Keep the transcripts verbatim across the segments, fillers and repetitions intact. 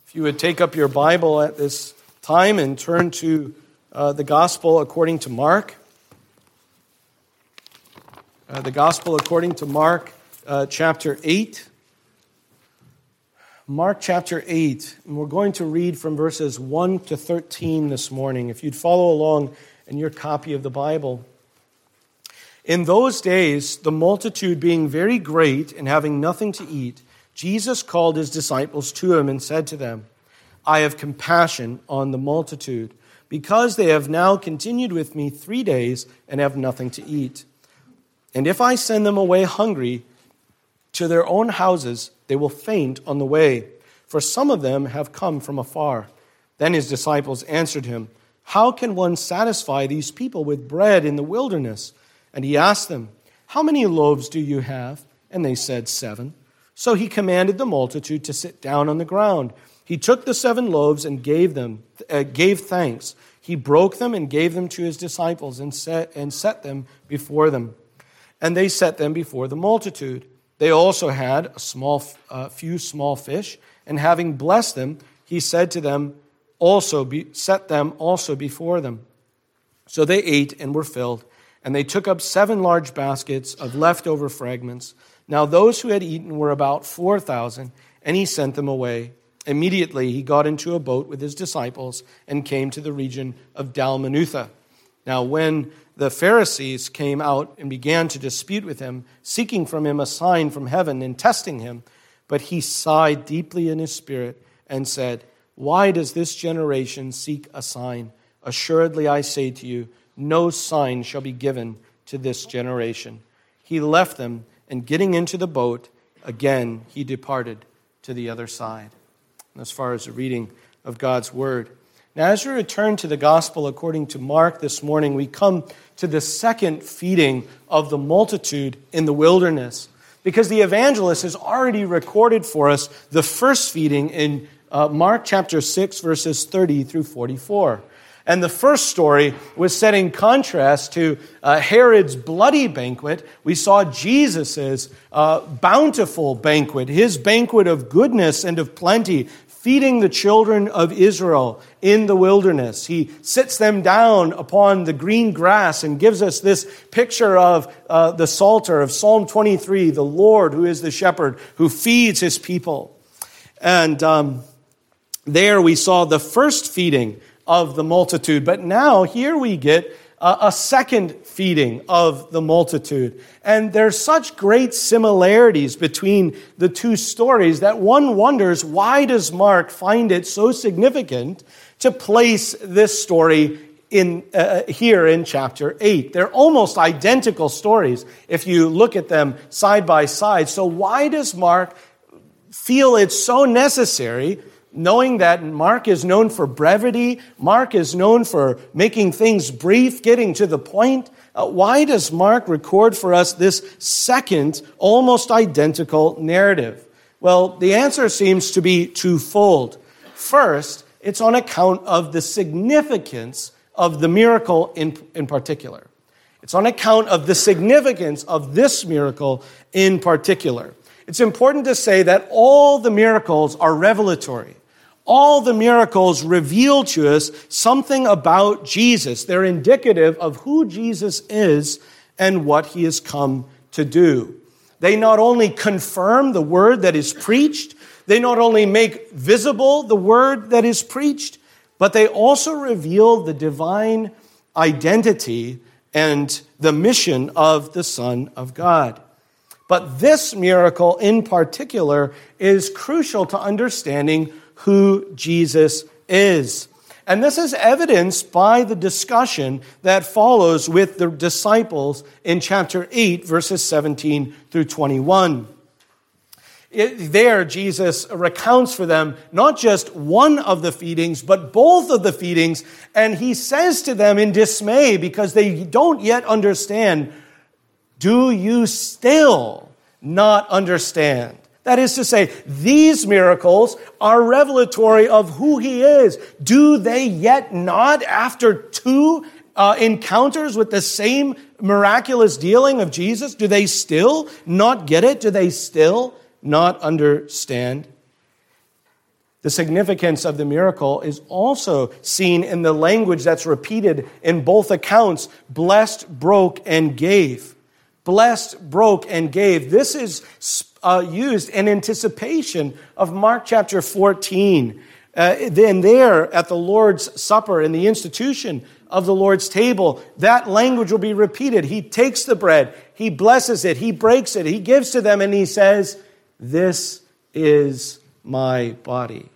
If you would take up your Bible at this time and turn to uh, the Gospel according to Mark. Uh, the Gospel according to Mark, uh, chapter eight. Mark chapter eight, and we're going to read from verses one to thirteen this morning. If you'd follow along in your copy of the Bible. In those days, the multitude being very great and having nothing to eat, Jesus called his disciples to him and said to them, I have compassion on the multitude, because they have now continued with me three days and have nothing to eat. And if I send them away hungry to their own houses, they will faint on the way, for some of them have come from afar. Then his disciples answered him, How can one satisfy these people with bread in the wilderness? And he asked them, How many loaves do you have? And they said, Seven. So he commanded the multitude to sit down on the ground. He took the seven loaves and gave them, uh, gave thanks. He broke them and gave them to his disciples and set, and set them before them. And they set them before the multitude. They also had a small, uh, few small fish, and having blessed them, he said to them, also be, set them also before them. So they ate and were filled, and they took up seven large baskets of leftover fragments. Now those who had eaten were about four thousand, and he sent them away. Immediately he got into a boat with his disciples and came to the region of Dalmanutha. Now when the Pharisees came out and began to dispute with him, seeking from him a sign from heaven and testing him, but he sighed deeply in his spirit and said, Why does this generation seek a sign? Assuredly I say to you, no sign shall be given to this generation. He left them, and getting into the boat, again he departed to the other side. And as far as the reading of God's word. Now, as we return to the gospel according to Mark this morning, we come to the second feeding of the multitude in the wilderness. Because the evangelist has already recorded for us the first feeding in uh, Mark chapter six, verses thirty through forty-four. And the first story was set in contrast to uh, Herod's bloody banquet. We saw Jesus' uh, bountiful banquet, his banquet of goodness and of plenty, feeding the children of Israel in the wilderness. He sits them down upon the green grass and gives us this picture of uh, the Psalter of Psalm twenty-three, the Lord who is the shepherd who feeds his people. And um, there we saw the first feeding of the multitude. But now here we get a, a second feeding of the multitude. And there's such great similarities between the two stories that one wonders, why does Mark find it so significant to place this story in uh, here in chapter eight? They're almost identical stories if you look at them side by side. So why does Mark feel it's so necessary, knowing that Mark is known for brevity, Mark is known for making things brief, getting to the point? Uh, why does Mark record for us this second, almost identical narrative? Well, the answer seems to be twofold. First, it's on account of the significance of the miracle in, in particular. It's on account of the significance of this miracle in particular. It's important to say that all the miracles are revelatory. All the miracles reveal to us something about Jesus. They're indicative of who Jesus is and what he has come to do. They not only confirm the word that is preached, they not only make visible the word that is preached, but they also reveal the divine identity and the mission of the Son of God. But this miracle in particular is crucial to understanding who Jesus is. And this is evidenced by the discussion that follows with the disciples in chapter eight, verses seventeen through twenty-one. It, there, Jesus recounts for them not just one of the feedings, but both of the feedings. And he says to them in dismay, because they don't yet understand, do you still not understand? That is to say, these miracles are revelatory of who he is. Do they yet not, after two uh, encounters with the same miraculous dealing of Jesus, do they still not get it? Do they still not understand? The significance of the miracle is also seen in the language that's repeated in both accounts, blessed, broke, and gave. Blessed, broke, and gave. This is uh, used in anticipation of Mark chapter fourteen. Uh, then there at the Lord's Supper, in the institution of the Lord's table, that language will be repeated. He takes the bread, he blesses it, he breaks it, he gives to them, and he says, "This is my body."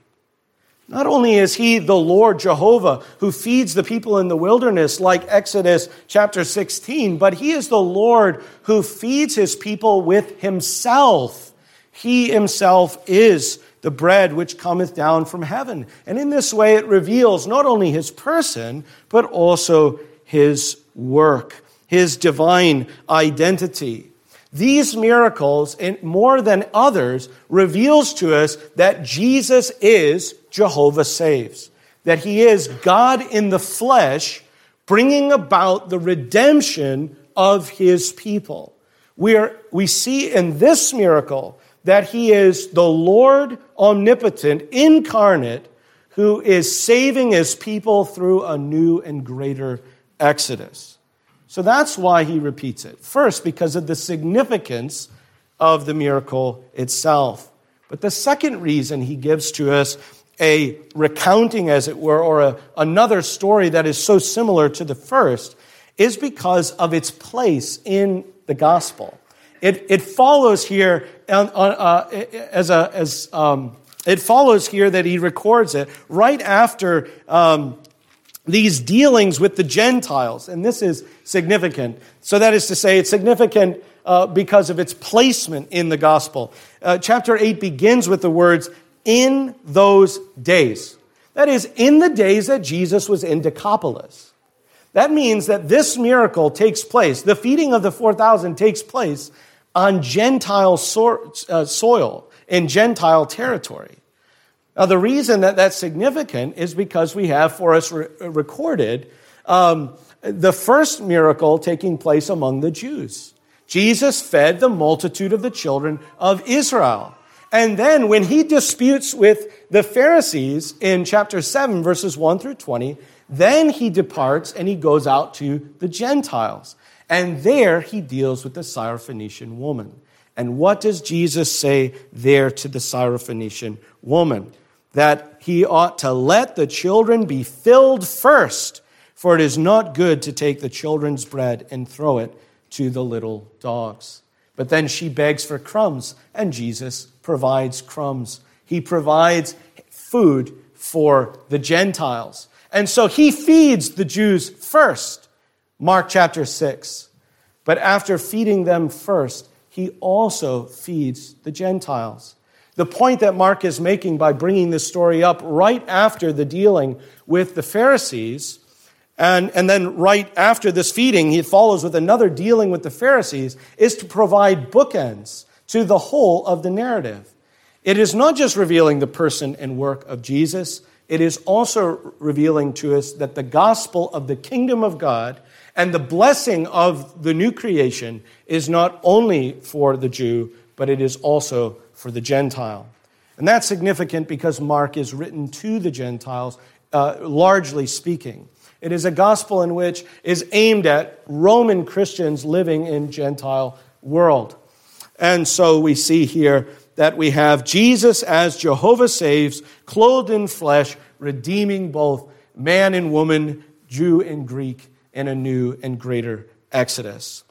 Not only is he the Lord Jehovah who feeds the people in the wilderness like Exodus chapter sixteen, but he is the Lord who feeds his people with himself. He himself is the bread which cometh down from heaven. And in this way it reveals not only his person, but also his work, his divine identity. These miracles, more than others, reveals to us that Jesus is Jehovah saves, that he is God in the flesh, bringing about the redemption of his people. We are, we see in this miracle that he is the Lord omnipotent, incarnate, who is saving his people through a new and greater exodus. So that's why he repeats it. First, because of the significance of the miracle itself. But the second reason he gives to us a recounting, as it were, or a, another story that is so similar to the first, is because of its place in the gospel. It, it follows here on, on, uh, as a as um, it follows here that he records it right after um, these dealings with the Gentiles, and this is significant. So that is to say, it's significant uh, because of its placement in the gospel. Uh, chapter eight begins with the words, "in those days." That is, in the days that Jesus was in Decapolis. That means that this miracle takes place, the feeding of the four thousand takes place on Gentile so, uh, soil, in Gentile territory. Now, the reason that that's significant is because we have for us re- recorded um, the first miracle taking place among the Jews. Jesus fed the multitude of the children of Israel. And then when he disputes with the Pharisees in chapter seven, verses one through twenty, then he departs and he goes out to the Gentiles. And there he deals with the Syrophoenician woman. And what does Jesus say there to the Syrophoenician woman? That he ought to let the children be filled first, for it is not good to take the children's bread and throw it to the little dogs. But then she begs for crumbs, and Jesus provides crumbs. He provides food for the Gentiles. And so he feeds the Jews first, Mark chapter six. But after feeding them first, he also feeds the Gentiles. The point that Mark is making by bringing this story up right after the dealing with the Pharisees, and, and then right after this feeding, he follows with another dealing with the Pharisees, is to provide bookends to the whole of the narrative. It is not just revealing the person and work of Jesus, it is also revealing to us that the gospel of the kingdom of God and the blessing of the new creation is not only for the Jew, but it is also for the Gentile. And that's significant because Mark is written to the Gentiles, uh, largely speaking. It is a gospel in which is aimed at Roman Christians living in Gentile world. And so we see here that we have Jesus as Jehovah saves, clothed in flesh, redeeming both man and woman, Jew and Greek, in a new and greater exodus.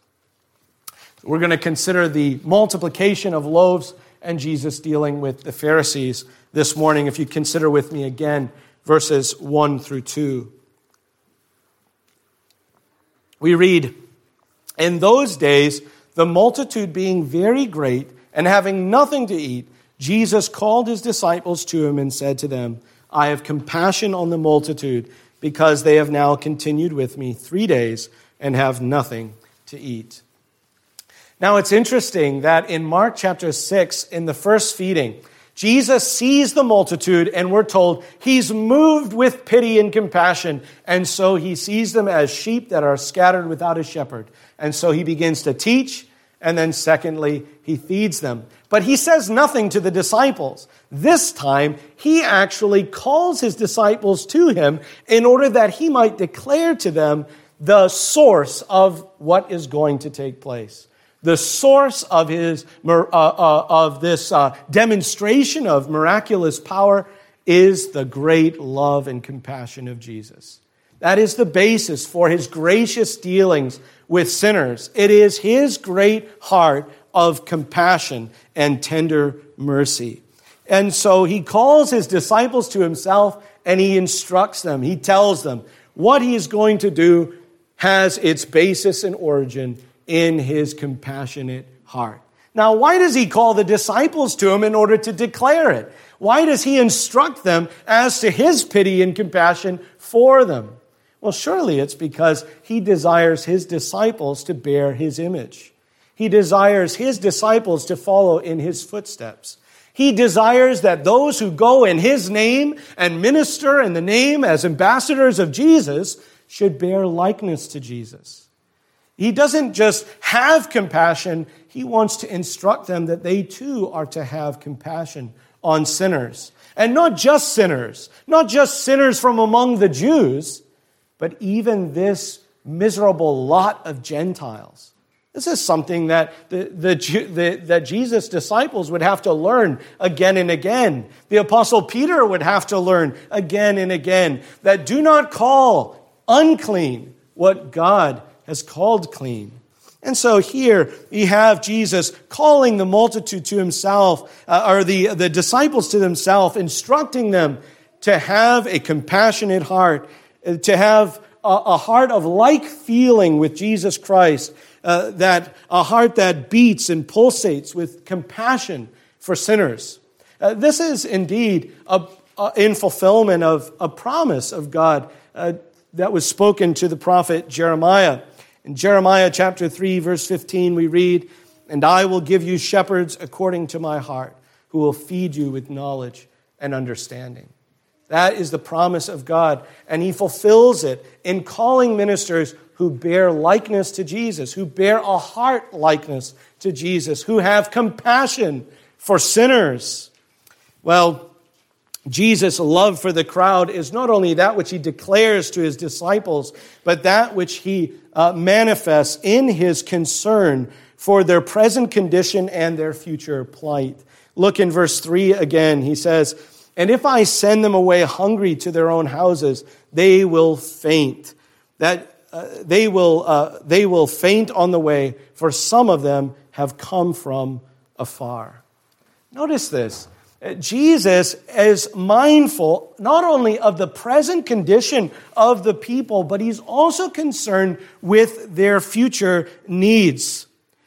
We're going to consider the multiplication of loaves and Jesus dealing with the Pharisees this morning. If you consider with me again verses one through two. We read, "In those days, the multitude being very great and having nothing to eat, Jesus called his disciples to him and said to them, I have compassion on the multitude, because they have now continued with me three days and have nothing to eat." Now, it's interesting that in Mark chapter six, in the first feeding, Jesus sees the multitude, and we're told he's moved with pity and compassion, and so he sees them as sheep that are scattered without a shepherd. And so he begins to teach, And then secondly, he feeds them. But he says nothing to the disciples. This time, he actually calls his disciples to him in order that he might declare to them the source of what is going to take place. The source of his uh, uh, of this uh, demonstration of miraculous power is the great love and compassion of Jesus. That is the basis for his gracious dealings with sinners. It is his great heart of compassion and tender mercy. And so he calls his disciples to himself and he instructs them. He tells them what he is going to do has its basis and origin in his compassionate heart. Now, why does he call the disciples to him in order to declare it? Why does he instruct them as to his pity and compassion for them? Well, surely it's because he desires his disciples to bear his image. He desires his disciples to follow in his footsteps. He desires that those who go in his name and minister in the name as ambassadors of Jesus should bear likeness to Jesus. He doesn't just have compassion, he wants to instruct them that they too are to have compassion on sinners. And not just sinners, not just sinners from among the Jews, but even this miserable lot of Gentiles. This is something that the, the, the, that Jesus' disciples would have to learn again and again. The Apostle Peter would have to learn again and again that do not call unclean what God has called clean. And so here we have Jesus calling the multitude to himself, uh, or the, the disciples to themselves, instructing them to have a compassionate heart, uh, to have a, a heart of like feeling with Jesus Christ, uh, that a heart that beats and pulsates with compassion for sinners. Uh, this is indeed a, a, in fulfillment of a promise of God uh, that was spoken to the prophet Jeremiah. In Jeremiah chapter three, verse fifteen, we read, "And I will give you shepherds according to my heart, who will feed you with knowledge and understanding." That is the promise of God, and he fulfills it in calling ministers who bear likeness to Jesus, who bear a heart likeness to Jesus, who have compassion for sinners. Well, Jesus' love for the crowd is not only that which he declares to his disciples, but that which he uh, manifests in his concern for their present condition and their future plight. Look in verse three again. He says, "And if I send them away hungry to their own houses, they will faint. That uh, they will uh, they will faint on the way, for some of them have come from afar." Notice this. Jesus is mindful not only of the present condition of the people, but he's also concerned with their future needs.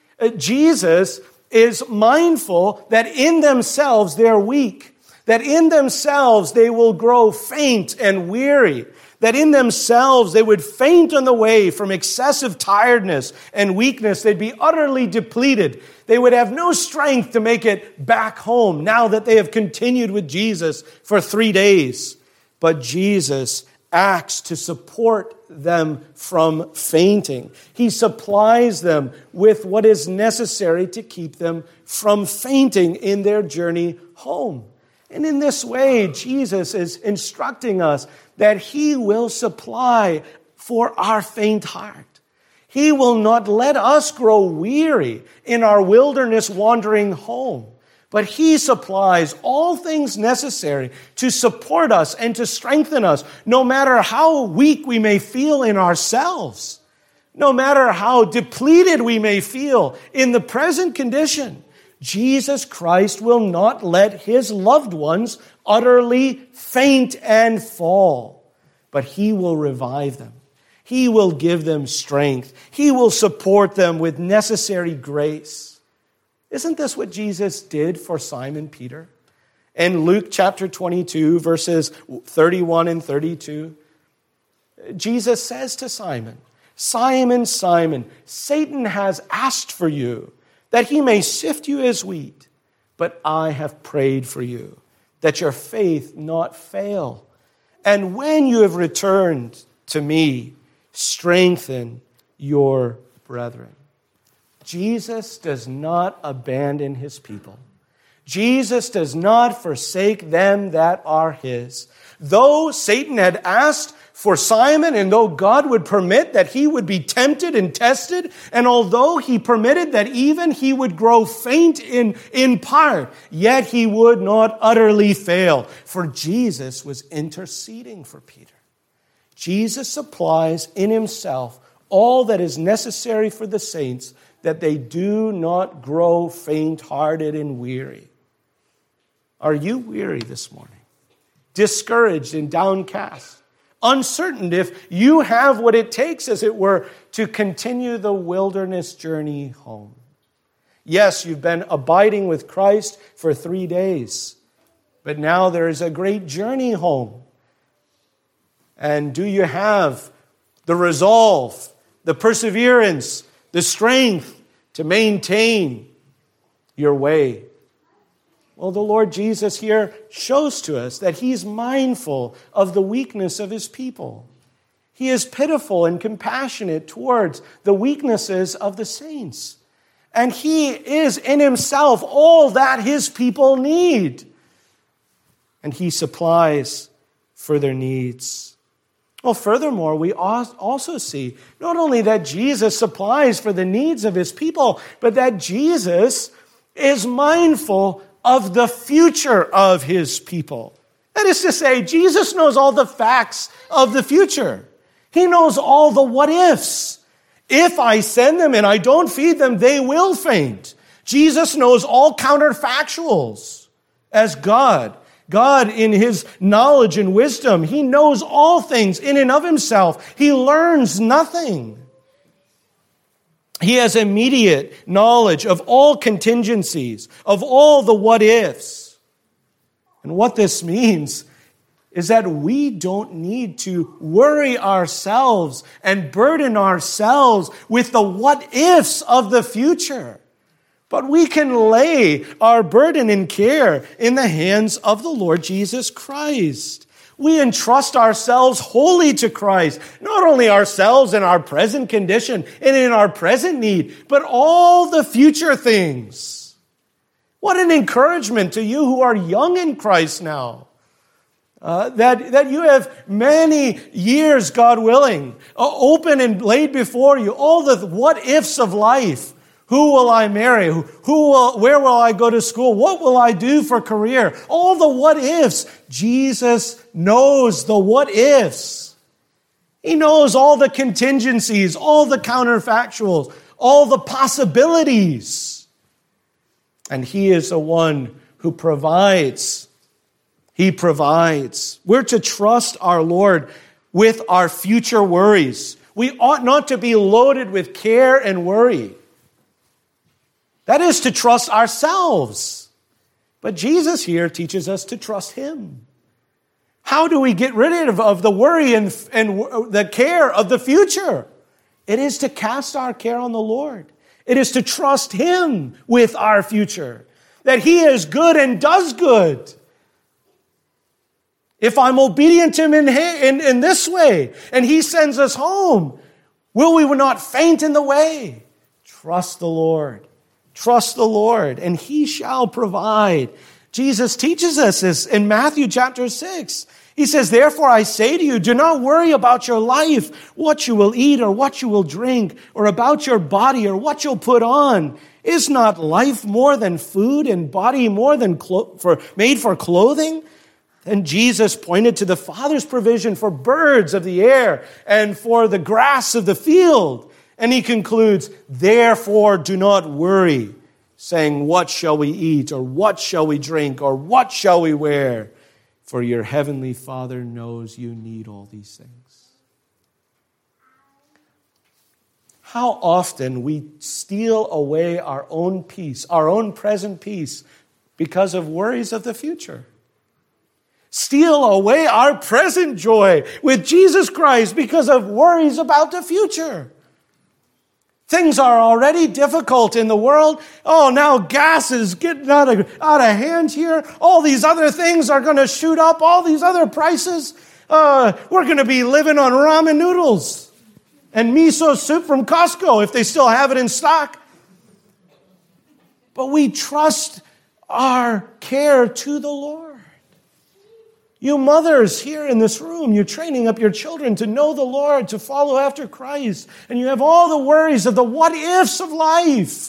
Jesus is mindful that in themselves they're weak, that in themselves they will grow faint and weary, that in themselves they would faint on the way from excessive tiredness and weakness. They'd be utterly depleted. They would have no strength to make it back home now that they have continued with Jesus for three days. But Jesus acts to support them from fainting. He supplies them with what is necessary to keep them from fainting in their journey home. And in this way, Jesus is instructing us that he will supply for our faint heart. He will not let us grow weary in our wilderness wandering home, but he supplies all things necessary to support us and to strengthen us, no matter how weak we may feel in ourselves, no matter how depleted we may feel in the present condition. Jesus Christ will not let his loved ones utterly faint and fall, but he will revive them. He will give them strength. He will support them with necessary grace. Isn't this what Jesus did for Simon Peter? In Luke chapter twenty-two, verses thirty-one and thirty-two, Jesus says to Simon, "Simon, Simon, Satan has asked for you, that he may sift you as wheat. But I have prayed for you, that your faith not fail. And when you have returned to me, strengthen your brethren." Jesus does not abandon his people. Jesus does not forsake them that are his. Though Satan had asked for Simon, and though God would permit that he would be tempted and tested, and although he permitted that even he would grow faint in, in part, yet he would not utterly fail, for Jesus was interceding for Peter. Jesus supplies in himself all that is necessary for the saints, that they do not grow faint-hearted and weary. Are you weary this morning? Discouraged and downcast? Uncertain if you have what it takes, as it were, to continue the wilderness journey home? Yes, you've been abiding with Christ for three days, but now there is a great journey home. And do you have the resolve, the perseverance, the strength to maintain your way? Well, the Lord Jesus here shows to us that he's mindful of the weakness of his people. He is pitiful and compassionate towards the weaknesses of the saints. And he is in himself all that his people need. And he supplies for their needs. Well, furthermore, we also see not only that Jesus supplies for the needs of his people, but that Jesus is mindful of the future of his people. That is to say, Jesus knows all the facts of the future. He knows all the what-ifs. If I send them and I don't feed them, they will faint. Jesus knows all counterfactuals as God. God, in his knowledge and wisdom, he knows all things in and of himself. He learns nothing. He has immediate knowledge of all contingencies, of all the what-ifs. And what this means is that we don't need to worry ourselves and burden ourselves with the what-ifs of the future. But we can lay our burden and care in the hands of the Lord Jesus Christ. We entrust ourselves wholly to Christ, not only ourselves in our present condition and in our present need, but all the future things. What an encouragement to you who are young in Christ now. Uh, that, that you have many years, God willing, uh, open and laid before you, all the what-ifs of life. Who will I marry? Who will, where will I go to school? What will I do for career? All the what-ifs. Jesus knows the what-ifs. He knows all the contingencies, all the counterfactuals, all the possibilities. And he is the one who provides. He provides. We're to trust our Lord with our future worries. We ought not to be loaded with care and worry. That is to trust ourselves. But Jesus here teaches us to trust him. How do we get rid of, of the worry and, and the care of the future? It is to cast our care on the Lord. It is to trust him with our future. That he is good and does good. If I'm obedient to him in, in, in this way, and he sends us home, will we not faint in the way? Trust the Lord. Trust the Lord, and he shall provide. Jesus teaches us this in Matthew chapter six. He says, therefore I say to you, do not worry about your life, what you will eat or what you will drink, or about your body or what you'll put on. Is not life more than food and body more than clo- for, made for clothing? And Jesus pointed to the Father's provision for birds of the air and for the grass of the field. And he concludes, therefore do not worry, saying, what shall we eat, or what shall we drink, or what shall we wear? For your heavenly Father knows you need all these things. How often we steal away our own peace, our own present peace, because of worries of the future. Steal away our present joy with Jesus Christ because of worries about the future. Things are already difficult in the world. Oh, now gas is getting out of, out of hand here. All these other things are going to shoot up. All these other prices. Uh, we're going to be living on ramen noodles and miso soup from Costco if they still have it in stock. but we trust our care to the Lord. You mothers here in this room, you're training up your children to know the Lord, to follow after Christ, and you have all the worries of the what-ifs of life.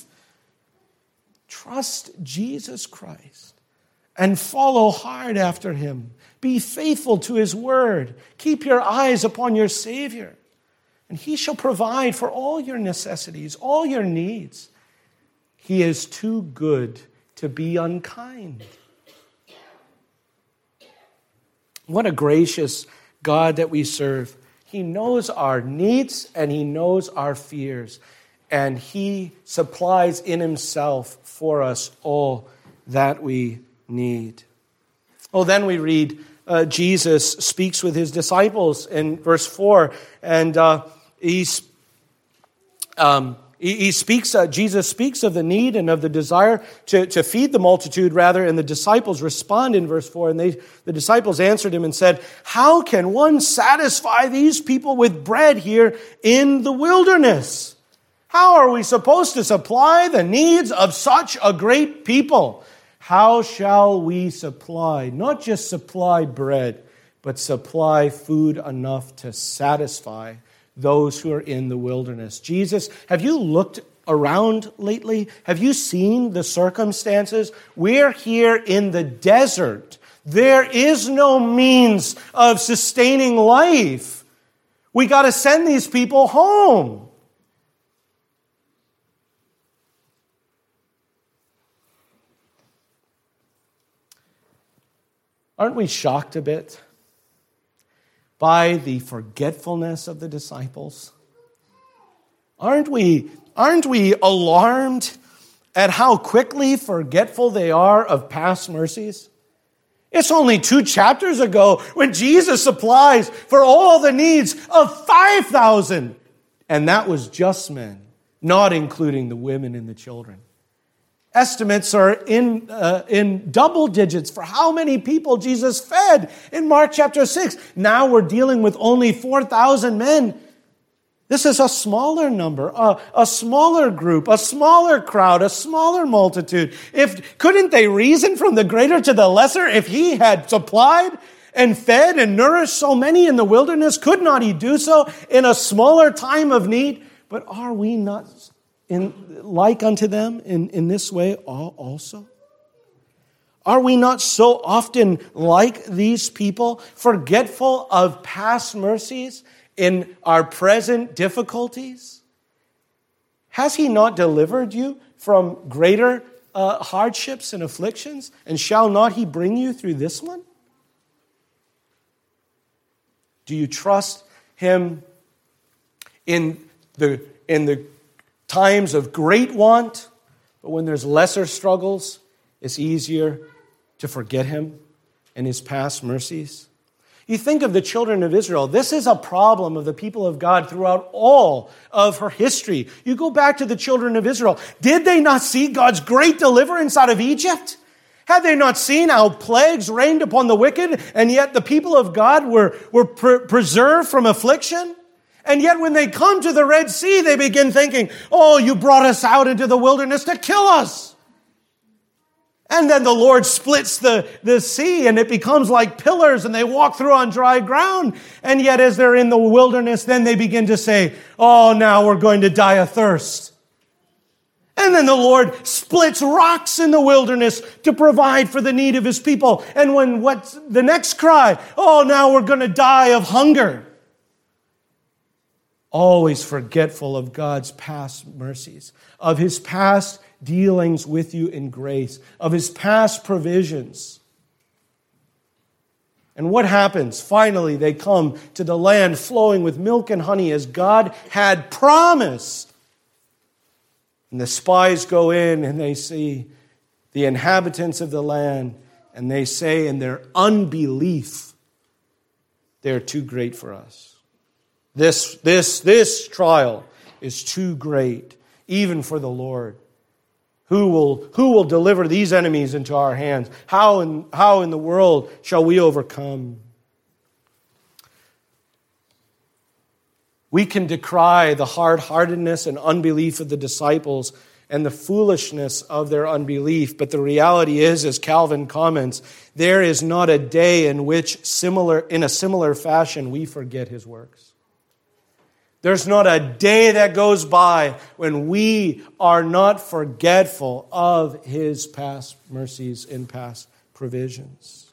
Trust Jesus Christ and follow hard after him. Be faithful to his word. Keep your eyes upon your Savior, and he shall provide for all your necessities, all your needs. He is too good to be unkind. What a gracious God that we serve. He knows our needs and he knows our fears. And he supplies in himself for us all that we need. Oh, then we read uh, Jesus speaks with his disciples in verse four. And uh, he's... Um, He speaks, uh, Jesus speaks of the need and of the desire to, to feed the multitude, rather, and the disciples respond in verse four. And they, the disciples answered him and said, "How can one satisfy these people with bread here in the wilderness? How are we supposed to supply the needs of such a great people? How shall we supply, not just supply bread, but supply food enough to satisfy those who are in the wilderness?" Jesus, have you looked around lately? Have you seen the circumstances? We're here in the desert. There is no means of sustaining life. We got to send these people home. Aren't we shocked a bit by the forgetfulness of the disciples? Aren't we, aren't we alarmed at how quickly forgetful they are of past mercies? It's only two chapters ago when Jesus supplies for all the needs of five thousand. And that was just men, not including the women and the children. Estimates are in uh, in double digits for how many people Jesus fed in Mark chapter six. Now we're dealing with only four thousand men. This is a smaller number, a, a smaller group, a smaller crowd, a smaller multitude. If couldn't they reason from the greater to the lesser? If he had supplied and fed and nourished so many in the wilderness, could not he do so in a smaller time of need? But are we not In, like unto them in, in this way also? Are we not so often like these people, forgetful of past mercies in our present difficulties? Has he not delivered you from greater uh, hardships and afflictions? And shall not he bring you through this one? Do you trust him in the in the times of great want, but when there's lesser struggles, it's easier to forget him and his past mercies? You think of the children of Israel. This is a problem of the people of God throughout all of her history. You go back to the children of Israel. Did they not see God's great deliverance out of Egypt? Had they not seen how plagues rained upon the wicked, and yet the people of God were, were pre- preserved from affliction? And yet when they come to the Red Sea, they begin thinking, "Oh, you brought us out into the wilderness to kill us." And then the Lord splits the, the sea and it becomes like pillars and they walk through on dry ground. And yet as they're in the wilderness, then they begin to say, "Oh, now we're going to die of thirst." And then the Lord splits rocks in the wilderness to provide for the need of his people. And when what's the next cry? "Oh, now we're going to die of hunger." Always forgetful of God's past mercies, of his past dealings with you in grace, of his past provisions. And what happens? Finally, they come to the land flowing with milk and honey as God had promised. And the spies go in and they see the inhabitants of the land, and they say in their unbelief, "They're too great for us. This, this, this trial is too great, even for the Lord. Who will, who will deliver these enemies into our hands? How in, how in the world shall we overcome?" We can decry the hard-heartedness and unbelief of the disciples and the foolishness of their unbelief. But the reality is, as Calvin comments, there is not a day in which similar, in a similar fashion we forget his works. There's not a day that goes by when we are not forgetful of his past mercies and past provisions.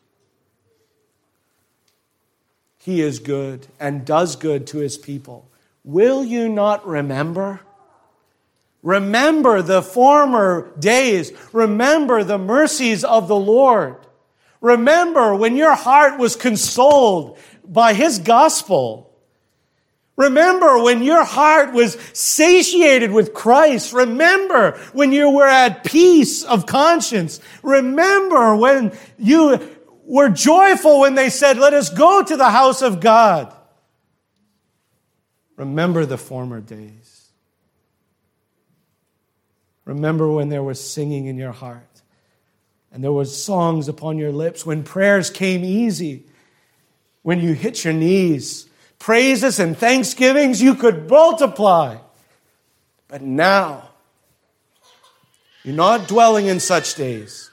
He is good and does good to his people. Will you not remember? Remember the former days. Remember the mercies of the Lord. Remember when your heart was consoled by his gospel. Remember when your heart was satiated with Christ. Remember when you were at peace of conscience. Remember when you were joyful when they said, "Let us go to the house of God." Remember the former days. Remember when there was singing in your heart and there was songs upon your lips, when prayers came easy, when you hit your knees. Praises and thanksgivings you could multiply. But now, you're not dwelling in such days.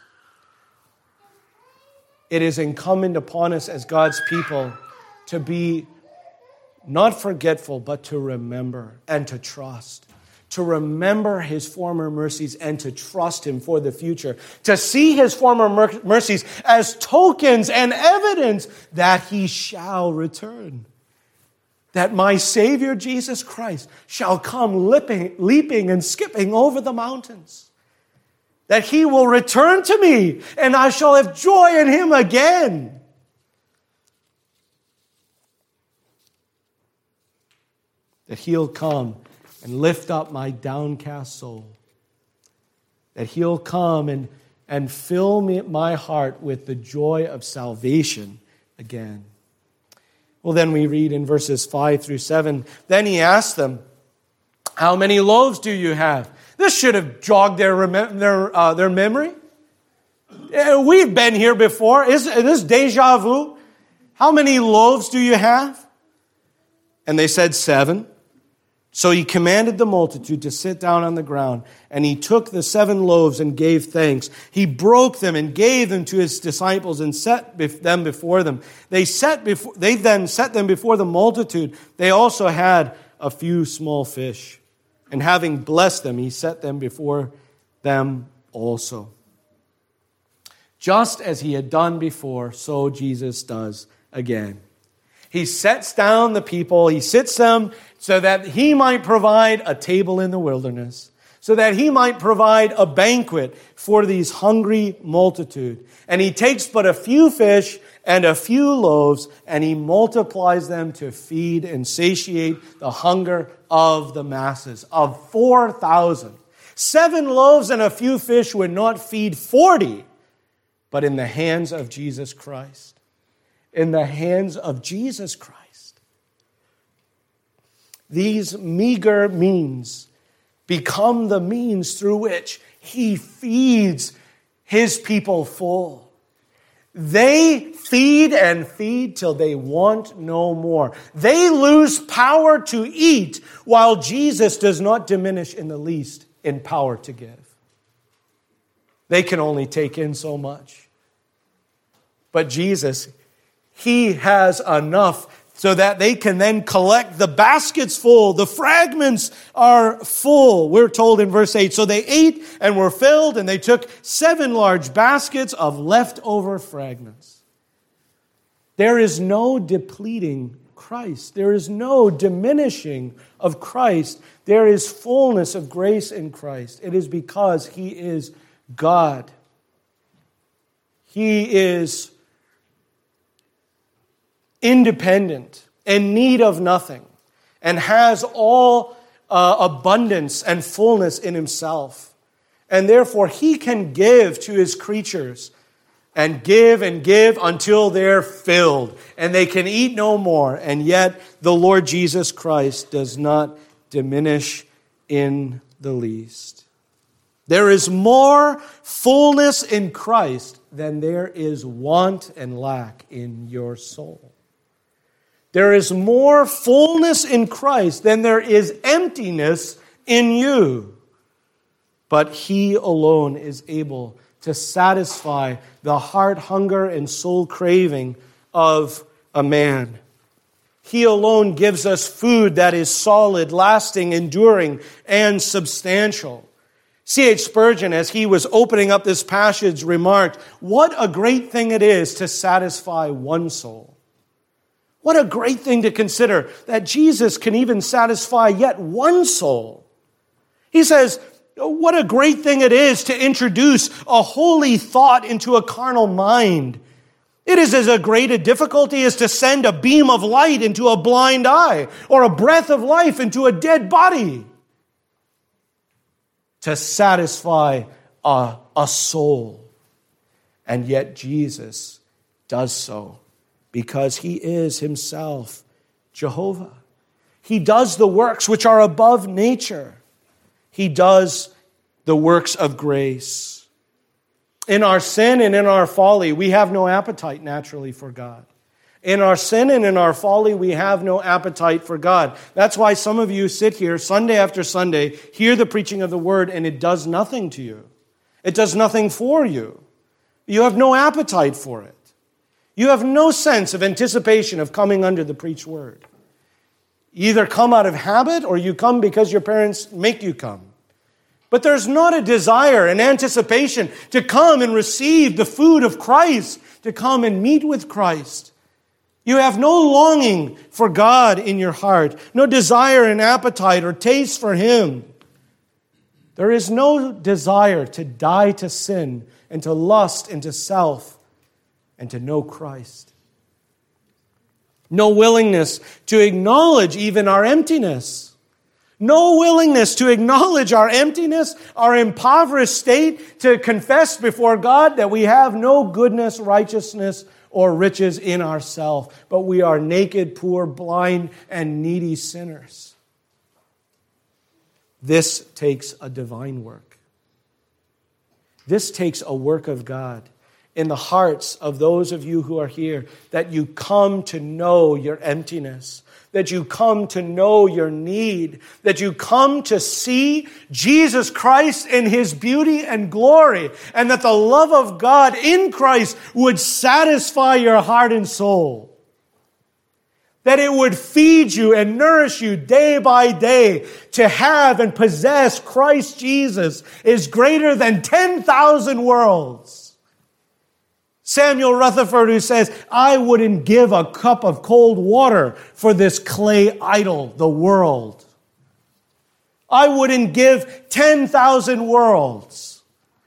It is incumbent upon us as God's people to be not forgetful, but to remember and to trust. To remember his former mercies and to trust him for the future. To see his former mer- mercies as tokens and evidence that he shall return. That my Savior Jesus Christ shall come leaping, leaping and skipping over the mountains. That he will return to me and I shall have joy in him again. That he'll come and lift up my downcast soul. That he'll come and, and fill me, my heart with the joy of salvation again. Well, then we read in verses five through seven, then he asked them, "How many loaves do you have?" This should have jogged their their, uh, their memory. We've been here before. Is this deja vu? How many loaves do you have? And they said, "Seven." So he commanded the multitude to sit down on the ground, and he took the seven loaves and gave thanks. He broke them and gave them to his disciples and set them before them. They set before, they then set them before the multitude. They also had a few small fish, and having blessed them, he set them before them also. Just as he had done before, so Jesus does again. He sets down the people, he sits them so that he might provide a table in the wilderness, so that he might provide a banquet for these hungry multitude. And he takes but a few fish and a few loaves, and he multiplies them to feed and satiate the hunger of the masses, of four thousand. Seven loaves and a few fish would not feed forty, but in the hands of Jesus Christ. In the hands of Jesus Christ. These meager means become the means through which he feeds his people full. They feed and feed till they want no more. They lose power to eat while Jesus does not diminish in the least in power to give. They can only take in so much. But Jesus, he has enough so that they can then collect the baskets full. The fragments are full. We're told in verse eight, so they ate and were filled, and they took seven large baskets of leftover fragments. There is no depleting Christ. There is no diminishing of Christ. There is fullness of grace in Christ. It is because he is God. He is independent, in need of nothing, and has all uh, abundance and fullness in himself. And therefore, he can give to his creatures and give and give until they're filled and they can eat no more. And yet, the Lord Jesus Christ does not diminish in the least. There is more fullness in Christ than there is want and lack in your soul. There is more fullness in Christ than there is emptiness in you. but he alone is able to satisfy the heart hunger and soul craving of a man. He alone gives us food that is solid, lasting, enduring, and substantial. C H Spurgeon, as he was opening up this passage, remarked, "What a great thing it is to satisfy one soul." What a great thing to consider that Jesus can even satisfy yet one soul. He says, what a great thing it is to introduce a holy thought into a carnal mind. It is as great a difficulty as to send a beam of light into a blind eye or a breath of life into a dead body. To satisfy a, a soul. And yet Jesus does so because he is himself Jehovah. He does the works which are above nature. He does the works of grace. In our sin and in our folly, we have no appetite naturally for God. In our sin and in our folly, we have no appetite for God. That's why some of you sit here Sunday after Sunday, hear the preaching of the word, and it does nothing to you. It does nothing for you. You have no appetite for it. You have no sense of anticipation of coming under the preached word. You either come out of habit or you come because your parents make you come. But there's not a desire, an anticipation to come and receive the food of Christ, to come and meet with Christ. You have no longing for God in your heart, no desire and appetite or taste for Him. There is no desire to die to sin and to lust and to self and to know Christ. No willingness to acknowledge even our emptiness. No willingness to acknowledge our emptiness, our impoverished state, to confess before God that we have no goodness, righteousness, or riches in ourselves, but we are naked, poor, blind, and needy sinners. This takes a divine work. This takes a work of God in the hearts of those of you who are here, that you come to know your emptiness, that you come to know your need, that you come to see Jesus Christ in His beauty and glory, and that the love of God in Christ would satisfy your heart and soul. That it would feed you and nourish you day by day. To have and possess Christ Jesus is greater than ten thousand worlds. Samuel Rutherford, who says, I wouldn't give a cup of cold water for this clay idol, the world. I wouldn't give ten thousand worlds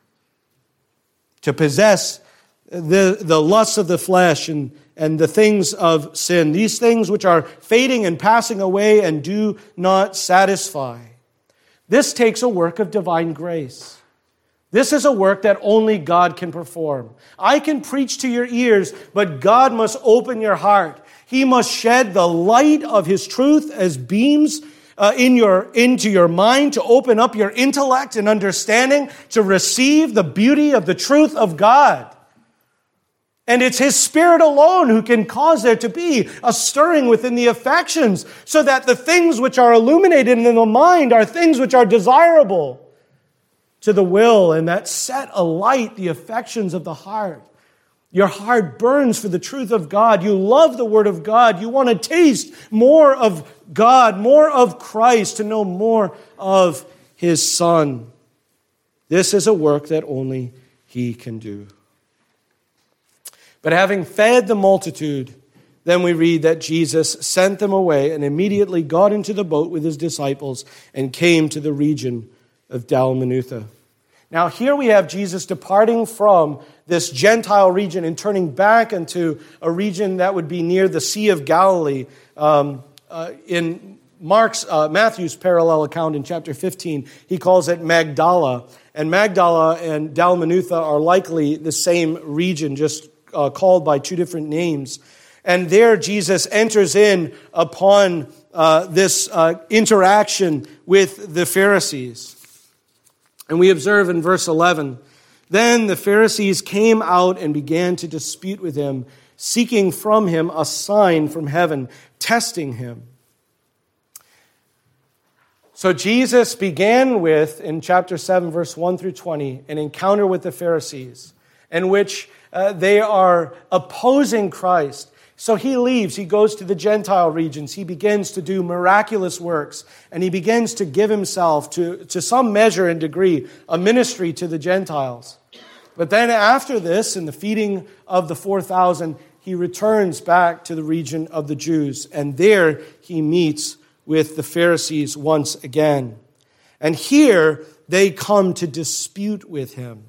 to possess the, the lusts of the flesh and, and the things of sin. These things which are fading and passing away and do not satisfy. This takes a work of divine grace. This is a work that only God can perform. I can preach to your ears, but God must open your heart. He must shed the light of His truth as beams uh, in your, into your mind to open up your intellect and understanding to receive the beauty of the truth of God. And it's His Spirit alone who can cause there to be a stirring within the affections so that the things which are illuminated in the mind are things which are desirable to the will, and that set alight the affections of the heart. Your heart burns for the truth of God. You love the Word of God. You want to taste more of God, more of Christ, to know more of His Son. This is a work that only He can do. But having fed the multitude, then we read that Jesus sent them away and immediately got into the boat with His disciples and came to the region of Dalmanutha. Now here we have Jesus departing from this Gentile region and turning back into a region that would be near the Sea of Galilee. Um, uh, in Mark's, uh, Matthew's parallel account in chapter fifteen, he calls it Magdala. And Magdala and Dalmanutha are likely the same region, just uh, called by two different names. And there Jesus enters in upon uh, this uh, interaction with the Pharisees. And we observe in verse eleven, then the Pharisees came out and began to dispute with Him, seeking from Him a sign from heaven, testing Him. So Jesus began with, in chapter seven, verse one through twenty, an encounter with the Pharisees in which uh, they are opposing Christ. So he leaves, he goes to the Gentile regions, he begins to do miraculous works, and he begins to give himself to, to some measure and degree, a ministry to the Gentiles. But then after this, in the feeding of the four thousand, he returns back to the region of the Jews, and there he meets with the Pharisees once again. And here they come to dispute with him.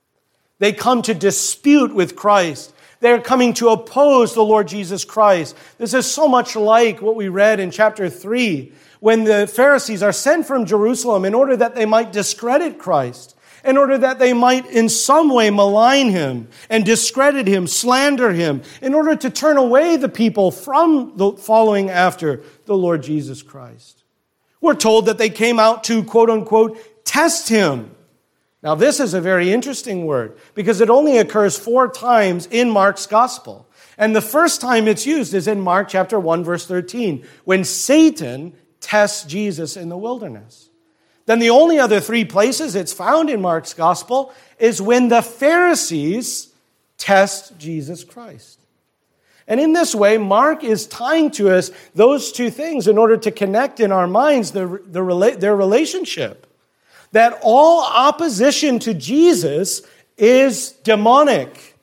They come to dispute with Christ. They're coming to oppose the Lord Jesus Christ. This is so much like what we read in chapter three, when the Pharisees are sent from Jerusalem in order that they might discredit Christ, in order that they might in some way malign him and discredit him, slander him, in order to turn away the people from the following after the Lord Jesus Christ. We're told that they came out to, quote unquote, test him. Now, this is a very interesting word because it only occurs four times in Mark's gospel. And the first time it's used is in Mark chapter one, verse thirteen, when Satan tests Jesus in the wilderness. Then the only other three places it's found in Mark's gospel is when the Pharisees test Jesus Christ. And in this way, Mark is tying to us those two things in order to connect in our minds the, the, their relationship. That all opposition to Jesus is demonic.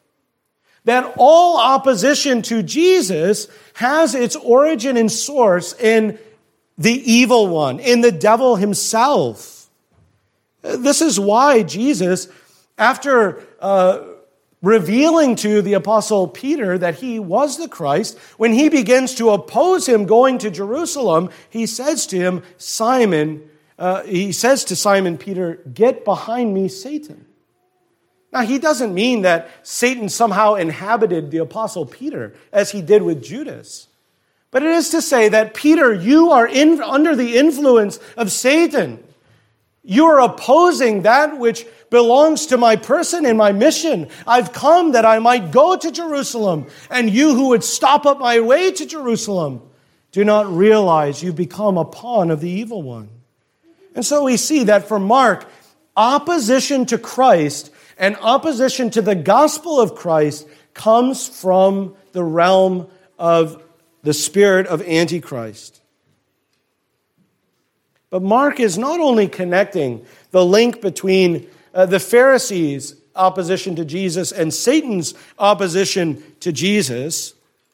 That all opposition to Jesus has its origin and source in the evil one, in the devil himself. This is why Jesus, after uh, revealing to the apostle Peter that he was the Christ, when he begins to oppose him going to Jerusalem, he says to him, Simon, Uh, he says to Simon Peter, "Get behind me, Satan." Now, he doesn't mean that Satan somehow inhabited the apostle Peter as he did with Judas. But it is to say that, Peter, you are in, under the influence of Satan. You are opposing that which belongs to my person and my mission. I've come that I might go to Jerusalem, and you who would stop up my way to Jerusalem do not realize you've become a pawn of the evil one. And so we see that for Mark, opposition to Christ and opposition to the gospel of Christ comes from the realm of the spirit of Antichrist. But Mark is not only connecting the link between uh, the Pharisees' opposition to Jesus and Satan's opposition to Jesus,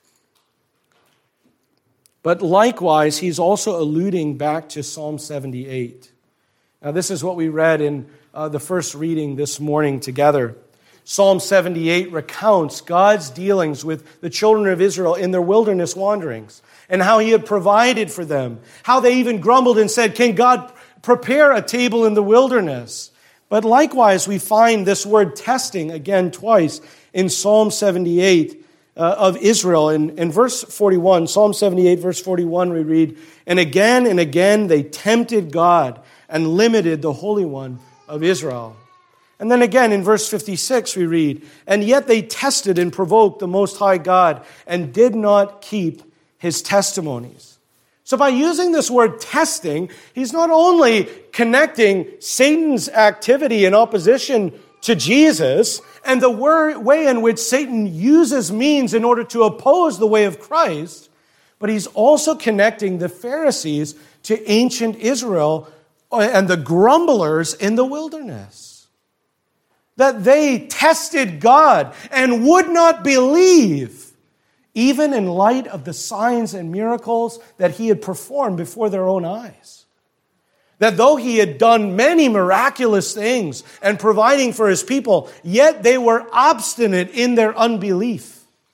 but likewise, he's also alluding back to Psalm seventy-eight. Now, this is what we read in uh, the first reading this morning together. Psalm seventy-eight recounts God's dealings with the children of Israel in their wilderness wanderings and how he had provided for them, how they even grumbled and said, "Can God prepare a table in the wilderness?" But likewise, we find this word testing again twice in Psalm seventy-eight uh, of Israel. In, in verse forty-one, Psalm seventy-eight, verse forty-one, we read, "And again and again they tempted God and limited the Holy One of Israel." And then again in verse fifty-six we read, "And yet they tested and provoked the Most High God and did not keep his testimonies." So by using this word testing, he's not only connecting Satan's activity in opposition to Jesus and the way in which Satan uses means in order to oppose the way of Christ, but he's also connecting the Pharisees to ancient Israel and the grumblers in the wilderness. That they tested God and would not believe, even in light of the signs and miracles that he had performed before their own eyes. That though he had done many miraculous things and providing for his people, yet they were obstinate in their unbelief.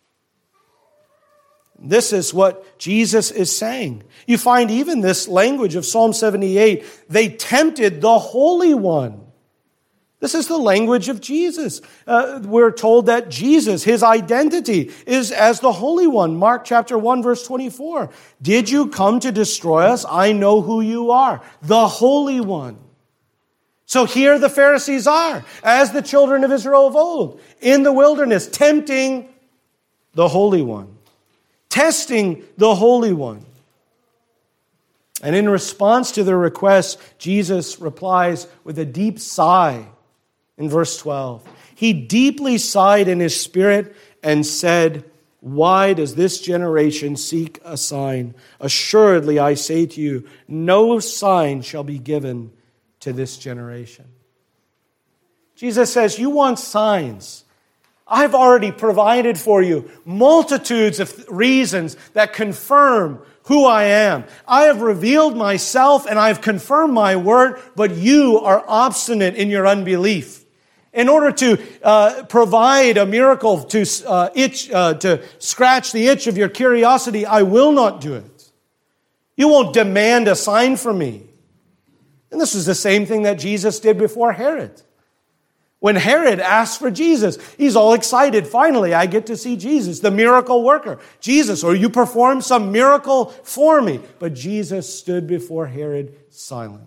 This is what Jesus is saying. You find even this language of Psalm seventy-eight, they tempted the Holy One. This is the language of Jesus. Uh, we're told that Jesus, his identity, is as the Holy One. Mark chapter one, verse twenty-four. "Did you come to destroy us? I know who you are, the Holy One." So here the Pharisees are, as the children of Israel of old, in the wilderness, tempting the Holy One. Testing the Holy One. And in response to their request, Jesus replies with a deep sigh in verse twelve. He deeply sighed in his spirit and said, "Why does this generation seek a sign? Assuredly, I say to you, no sign shall be given to this generation." Jesus says, you want signs. I've already provided for you multitudes of reasons that confirm who I am. I have revealed myself and I have confirmed my word, but you are obstinate in your unbelief. In order to uh, provide a miracle to uh, itch, uh, to scratch the itch of your curiosity, I will not do it. You won't demand a sign from me. And this is the same thing that Jesus did before Herod. When Herod asked for Jesus, he's all excited. Finally, I get to see Jesus, the miracle worker. Jesus, or you perform some miracle for me. But Jesus stood before Herod silent.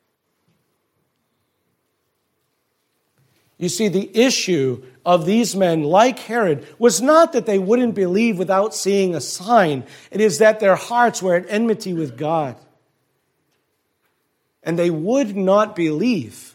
You see, the issue of these men, like Herod, was not that they wouldn't believe without seeing a sign. It is that their hearts were at enmity with God. And they would not believe.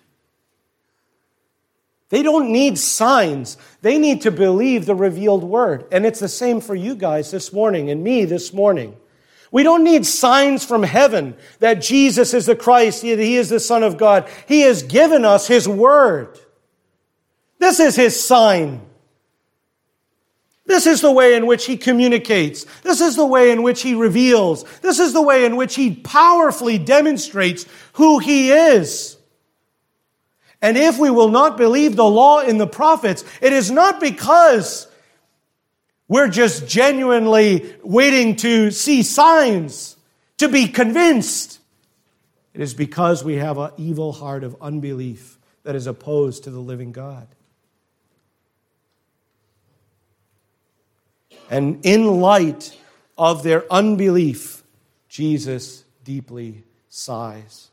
They don't need signs. They need to believe the revealed word. And it's the same for you guys this morning and me this morning. We don't need signs from heaven that Jesus is the Christ, that He is the Son of God. He has given us His word. This is His sign. This is the way in which He communicates. This is the way in which He reveals. This is the way in which He powerfully demonstrates who He is. And if we will not believe the law in the prophets, it is not because we're just genuinely waiting to see signs, to be convinced. It is because we have an evil heart of unbelief that is opposed to the living God. And in light of their unbelief, Jesus deeply sighs.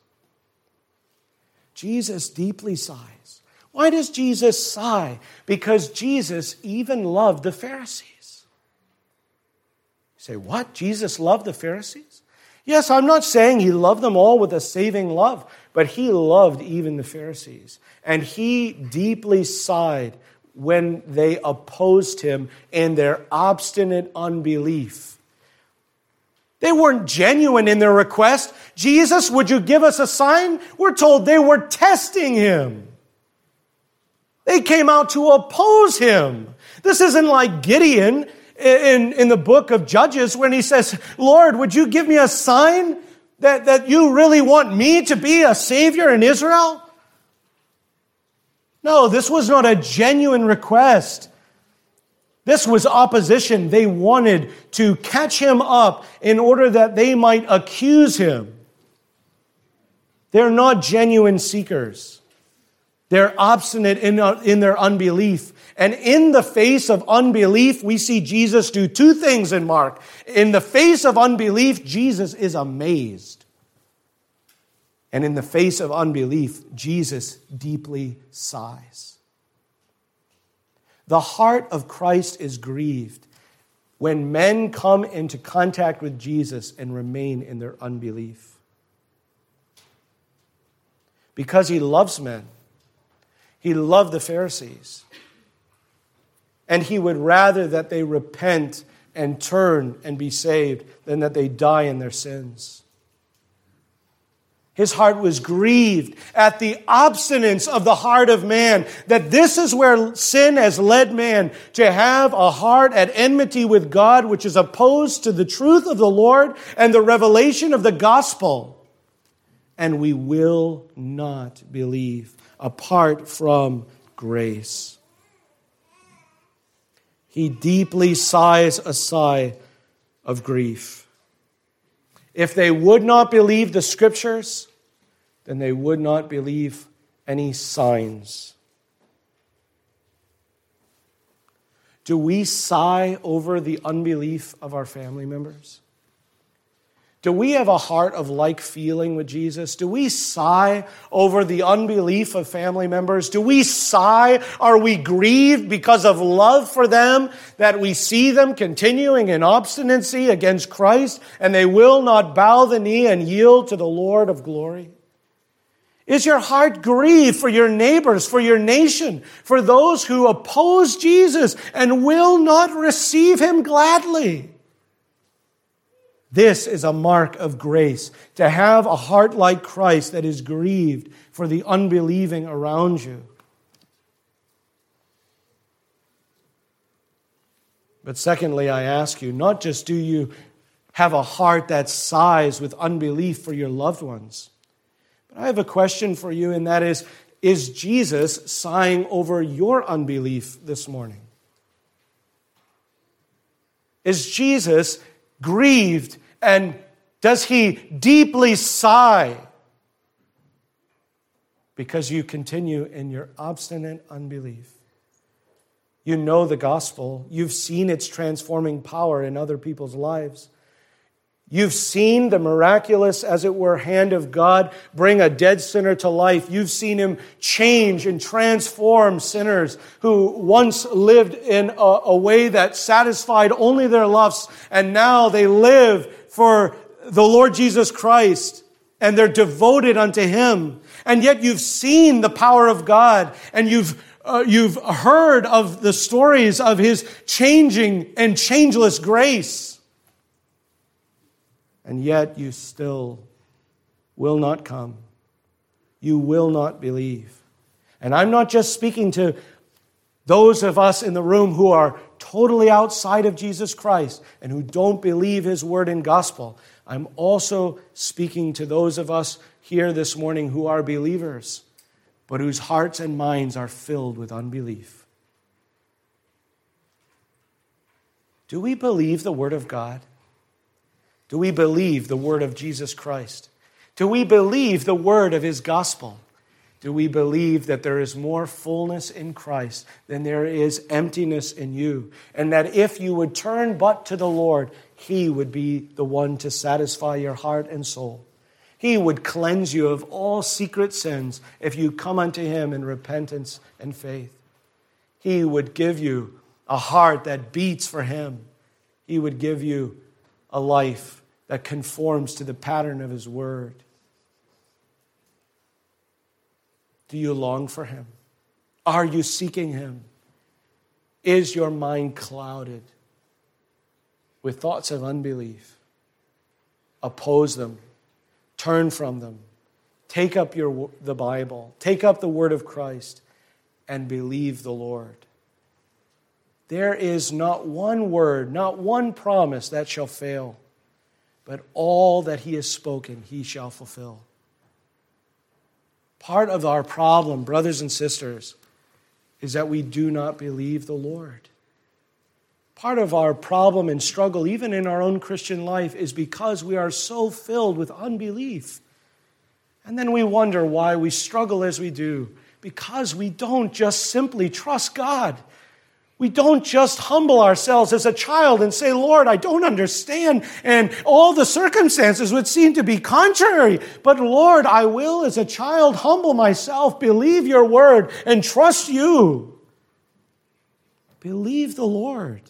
Jesus deeply sighs. Why does Jesus sigh? Because Jesus even loved the Pharisees. You say, what? Jesus loved the Pharisees? Yes, I'm not saying He loved them all with a saving love, but He loved even the Pharisees. And He deeply sighed when they opposed Him in their obstinate unbelief. They weren't genuine in their request. Jesus, would you give us a sign? We're told they were testing Him. They came out to oppose Him. This isn't like Gideon in, in the book of Judges when he says, Lord, would you give me a sign that, that you really want me to be a savior in Israel? No, this was not a genuine request. This was opposition. They wanted to catch Him up in order that they might accuse Him. They're not genuine seekers. They're obstinate in, in their unbelief. And in the face of unbelief, we see Jesus do two things in Mark. In the face of unbelief, Jesus is amazed. And in the face of unbelief, Jesus deeply sighs. The heart of Christ is grieved when men come into contact with Jesus and remain in their unbelief. Because He loves men. He loved the Pharisees. And He would rather that they repent and turn and be saved than that they die in their sins. His heart was grieved at the obstinance of the heart of man, that this is where sin has led man to have a heart at enmity with God, which is opposed to the truth of the Lord and the revelation of the gospel. And we will not believe apart from grace. He deeply sighs a sigh of grief. If they would not believe the Scriptures, then they would not believe any signs. Do we sigh over the unbelief of our family members? Do we have a heart of like feeling with Jesus? Do we sigh over the unbelief of family members? Do we sigh? Are we grieved because of love for them, that we see them continuing in obstinacy against Christ and they will not bow the knee and yield to the Lord of glory? Is your heart grieved for your neighbors, for your nation, for those who oppose Jesus and will not receive him gladly? This is a mark of grace, to have a heart like Christ that is grieved for the unbelieving around you. But secondly, I ask you, not just do you have a heart that sighs with unbelief for your loved ones, but I have a question for you, and that is, is Jesus sighing over your unbelief this morning? Is Jesus grieved, and does he deeply sigh because you continue in your obstinate unbelief? You know the gospel. You've seen its transforming power in other people's lives. You've seen the miraculous, as it were, hand of God bring a dead sinner to life. You've seen him change and transform sinners who once lived in a, a way that satisfied only their lusts, and now they live for the Lord Jesus Christ, and they're devoted unto him. And yet you've seen the power of God, and you've uh, you've heard of the stories of his changing and changeless grace. And yet you still will not come. You will not believe. And I'm not just speaking to those of us in the room who are totally outside of Jesus Christ and who don't believe his word and gospel. I'm also speaking to those of us here this morning who are believers, but whose hearts and minds are filled with unbelief. Do we believe the word of God? Do we believe the word of Jesus Christ? Do we believe the word of his gospel? Do we believe that there is more fullness in Christ than there is emptiness in you? And that if you would turn but to the Lord, he would be the one to satisfy your heart and soul. He would cleanse you of all secret sins if you come unto him in repentance and faith. He would give you a heart that beats for him. He would give you a life that conforms to the pattern of his word. Do you long for him? Are you seeking him? Is your mind clouded with thoughts of unbelief? Oppose them. Turn from them. Take up your, the Bible. Take up the word of Christ and believe the Lord. There is not one word, not one promise that shall fail, but all that he has spoken, he shall fulfill. Part of our problem, brothers and sisters, is that we do not believe the Lord. Part of our problem and struggle, even in our own Christian life, is because we are so filled with unbelief. And then we wonder why we struggle as we do, because we don't just simply trust God. We don't just humble ourselves as a child and say, Lord, I don't understand, and all the circumstances would seem to be contrary. But Lord, I will, as a child, humble myself, believe your word, and trust you. Believe the Lord,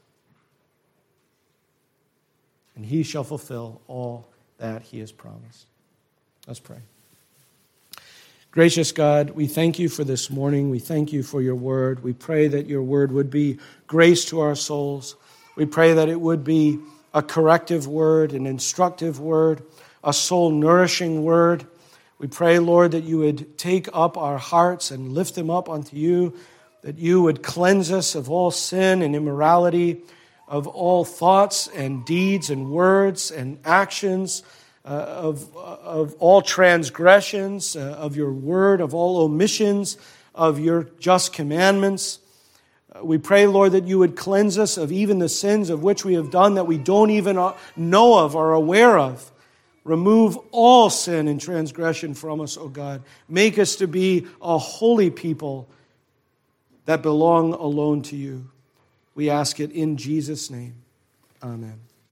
and he shall fulfill all that he has promised. Let's pray. Gracious God, we thank you for this morning. We thank you for your word. We pray that your word would be grace to our souls. We pray that it would be a corrective word, an instructive word, a soul-nourishing word. We pray, Lord, that you would take up our hearts and lift them up unto you, that you would cleanse us of all sin and immorality, of all thoughts and deeds and words and actions, Uh, of, of all transgressions, uh, of your word, of all omissions, of your just commandments. Uh, we pray, Lord, that you would cleanse us of even the sins of which we have done that we don't even know of or aware of. Remove all sin and transgression from us, O God. Make us to be a holy people that belong alone to you. We ask it in Jesus' name. Amen.